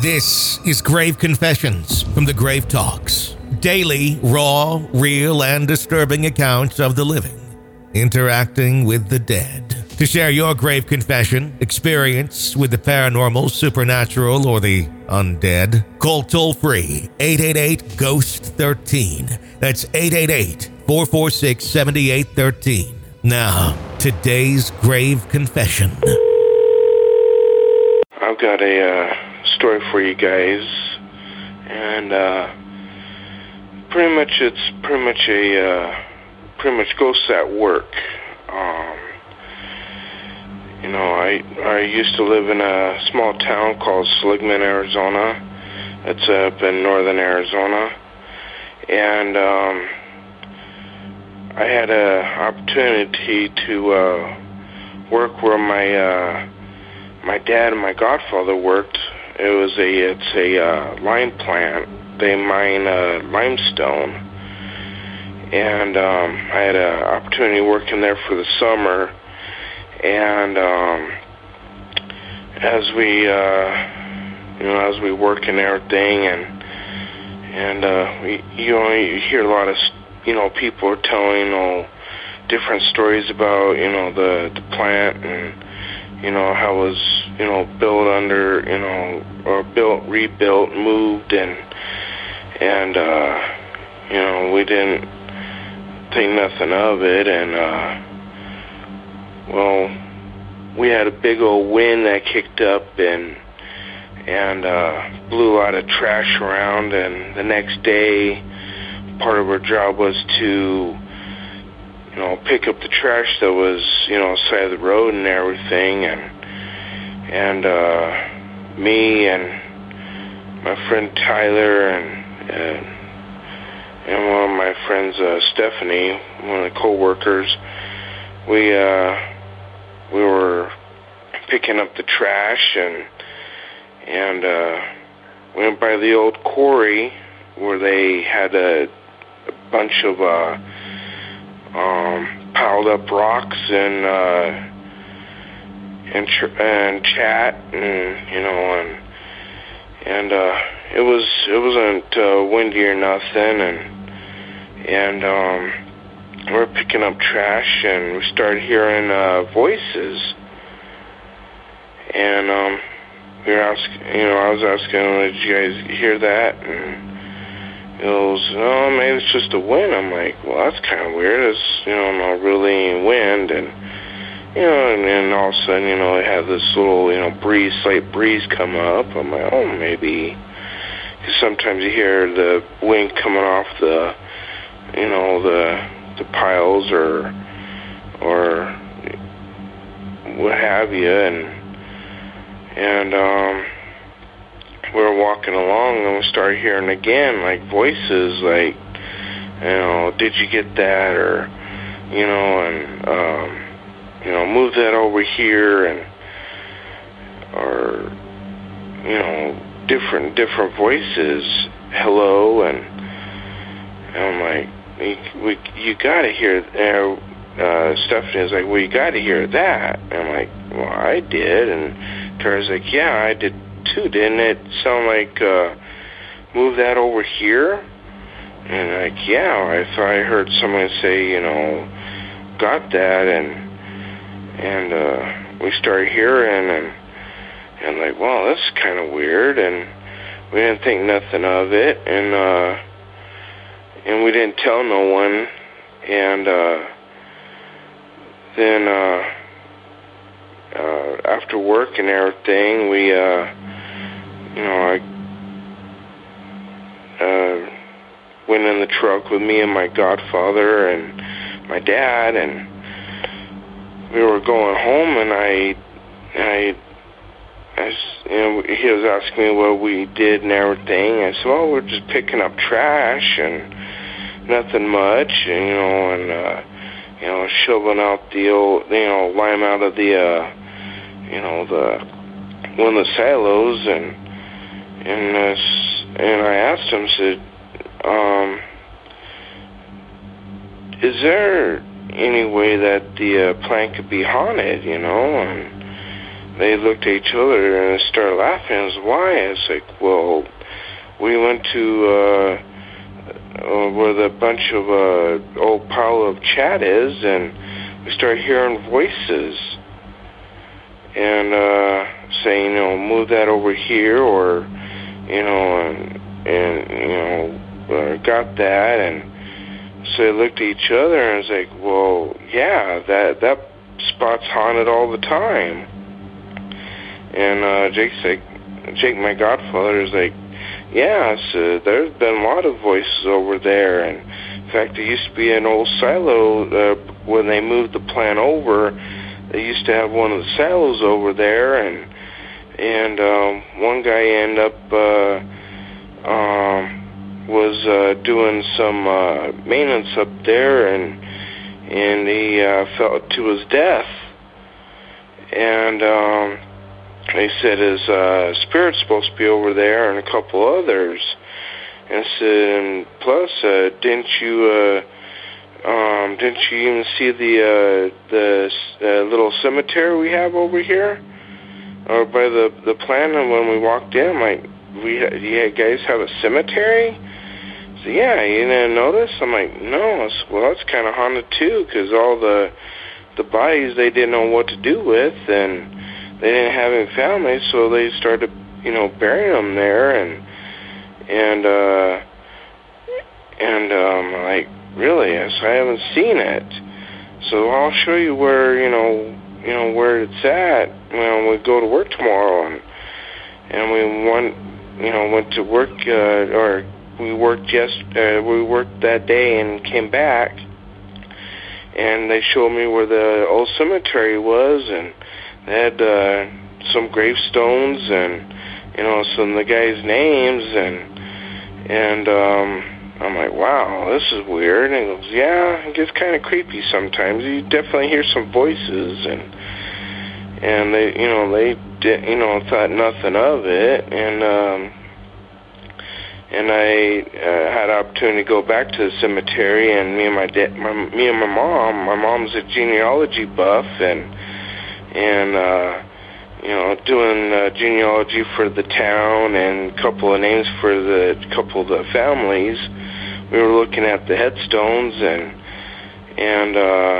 This is Grave Confessions from the Grave Talks. Daily, raw, real, and disturbing accounts of the living interacting with the dead. To share your grave confession, experience with the paranormal, supernatural, or the undead, call toll-free 888-GHOST-13. That's 888-446-7813. Now, today's grave confession. I've got a story for you guys, and pretty much ghosts at work. I used to live in a small town called Seligman, Arizona. It's up in northern Arizona, and I had an opportunity to work where my dad and my godfather worked. It's a lime plant. They mine limestone, and I had an opportunity working there for the summer. And as we work and everything, you hear a lot of people are telling different stories about the plant and how it was built under or rebuilt, moved, and we didn't think nothing of it, and we had a big old wind that kicked up and blew a lot of trash around, and the next day part of our job was to pick up the trash that was side of the road and everything, and me and my friend Tyler and one of my friends, Stephanie, one of the co-workers, we were picking up the trash and went by the old quarry where they had a bunch of piled up rocks and chat and it wasn't windy or nothing, and we were picking up trash, and we started hearing voices, and we were asking, I was asking, did you guys hear that? And it goes, oh, maybe it's just a wind. I'm like, well, that's kind of weird. It's not really any wind, and and all of a sudden, it had this little slight breeze come up. I'm like, oh, maybe, because sometimes you hear the wind coming off the piles or what have you, and we were walking along and we started hearing again like voices like, did you get that, or move that over here, and or different voices, hello, and I'm like, you gotta hear. Stephanie was like, well, you gotta hear that. And I'm like, well, I did. And Tara's like, yeah, I did too. Didn't it sound like move that over here? And like, yeah, I thought I heard someone say, got that, and we started hearing, and like, well, that's kind of weird, and we didn't think nothing of it, and we didn't tell no one, and then after work and everything, we I went in the truck with me and my godfather and my dad, and we were going home, and he was asking me what we did and everything. I said, well, we're just picking up trash and nothing much, and shoveling out the old, lime out of the one of the silos, and I asked him, said, is there any way that the plant could be haunted, and they looked at each other and started laughing. I was, why? It's like, well, we went to where the bunch of old pile of chat is, and we started hearing voices and saying, move that over here, or, got that. And so they looked at each other and was like, well, yeah, that spot's haunted all the time. And Jake, my godfather, is like, yeah, so there's been a lot of voices over there. And in fact, there used to be an old silo when they moved the plant over. They used to have one of the silos over there, and one guy ended up was doing some maintenance up there, and he fell to his death. And they said his spirit's supposed to be over there, and a couple others. And said, and plus, didn't you even see the little cemetery we have over here, or by the plant? And when we walked in, I'm like, you guys have a cemetery? So yeah, you didn't notice? I'm like, no. Well, that's kind of haunted too, because all the bodies they didn't know what to do with, and they didn't have any family, so they started, burying them there, and like, really? So I haven't seen it. So I'll show you where, where it's at when we go to work tomorrow. And we went to work, or we worked that day and came back, and they showed me where the old cemetery was, and they had some gravestones and some of the guys' names, and I'm like, wow, this is weird. And he goes, yeah, it gets kind of creepy sometimes. You definitely hear some voices, and they thought nothing of it, and I had an opportunity to go back to the cemetery, and me and my mom's a genealogy buff, and doing genealogy for the town and a couple of names for the couple of the families. We were looking at the headstones, and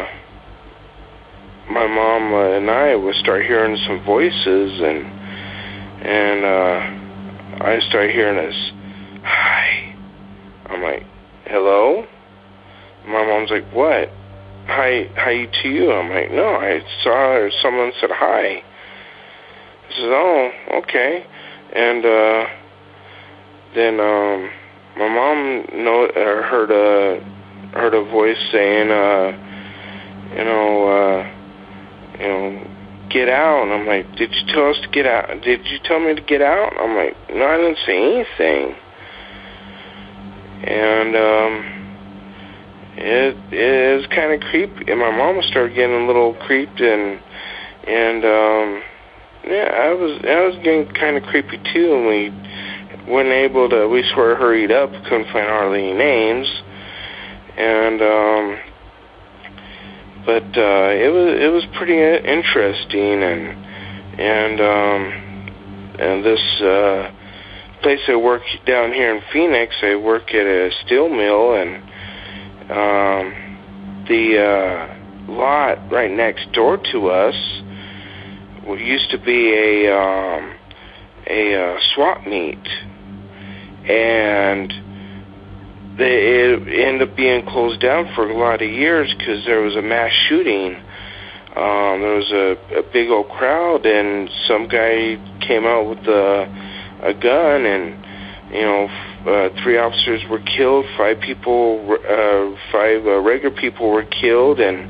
my mom and I would start hearing some voices, and I started hearing this, hi. I'm like, hello? My mom's like, what? Hi to you. I'm like, no, I saw someone said hi. I said, oh, okay. And then my mom heard a voice saying, get out. And I'm like, did you tell us to get out? Did you tell me to get out? I'm like, no, I didn't say anything. And it is kind of creepy. And my mom started getting a little creeped, and yeah, I was getting kind of creepy too. And we weren't able to. We sort of hurried up, couldn't find hardly any names, and but it was pretty interesting, and this place I work down here in Phoenix, I work at a steel mill, and the lot right next door to us used to be a swap meet, and it ended up being closed down for a lot of years because there was a mass shooting. There was a big old crowd, and some guy came out with a gun, and 3 officers were killed, 5 regular people were killed, and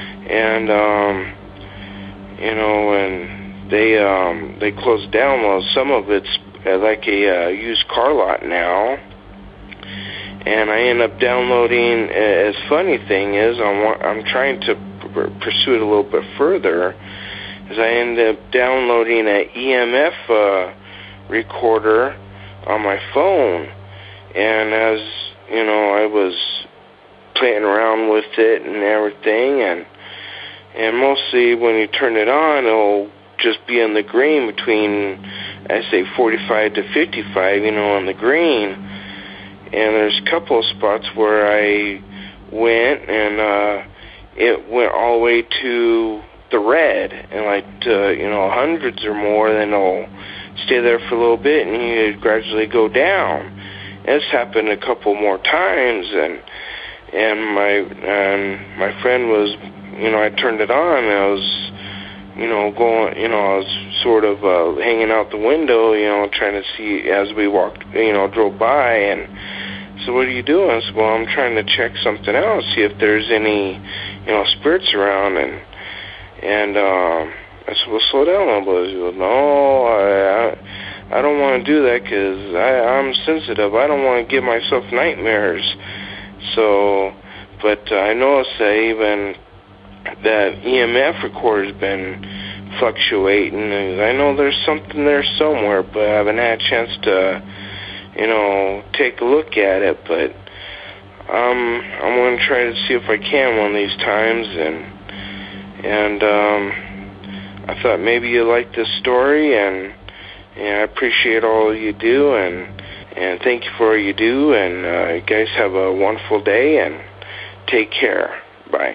they closed down. Well, some of it's like a used car lot now. And I end up downloading. As funny thing is, I'm trying to pursue it a little bit further. Is I end up downloading an EMF recorder on my phone, and as I was playing around with it and everything, and mostly when you turn it on, it'll just be in the green between, I say, 45 to 55, on the green. And there's a couple of spots where I went, and it went all the way to the red, and hundreds or more, then it'll stay there for a little bit, and you gradually go down. And this happened a couple more times, and my friend was, I turned it on, and I was, going, I was sort of hanging out the window, trying to see as we walked, drove by, and so what are you doing? I said, well, I'm trying to check something out, see if there's any, spirits around, and I said, well, slow down a little bit. He goes, no, I don't want to do that because I'm sensitive. I don't want to give myself nightmares. So, but I noticed that even that EMF recorder's been fluctuating. And I know there's something there somewhere, but I haven't had a chance to, take a look at it. But I'm going to try to see if I can one of these times, and I thought maybe you liked this story, and I appreciate all you do, and thank you for all you do, and you guys have a wonderful day, and take care. Bye.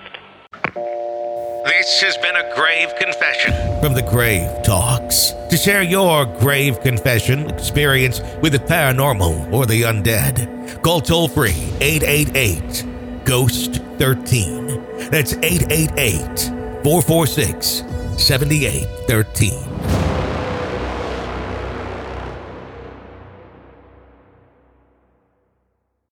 This has been a grave confession from the Grave Talks. To share your grave confession experience with the paranormal or the undead, call toll-free 888-GHOST-13. That's 888-446-7813.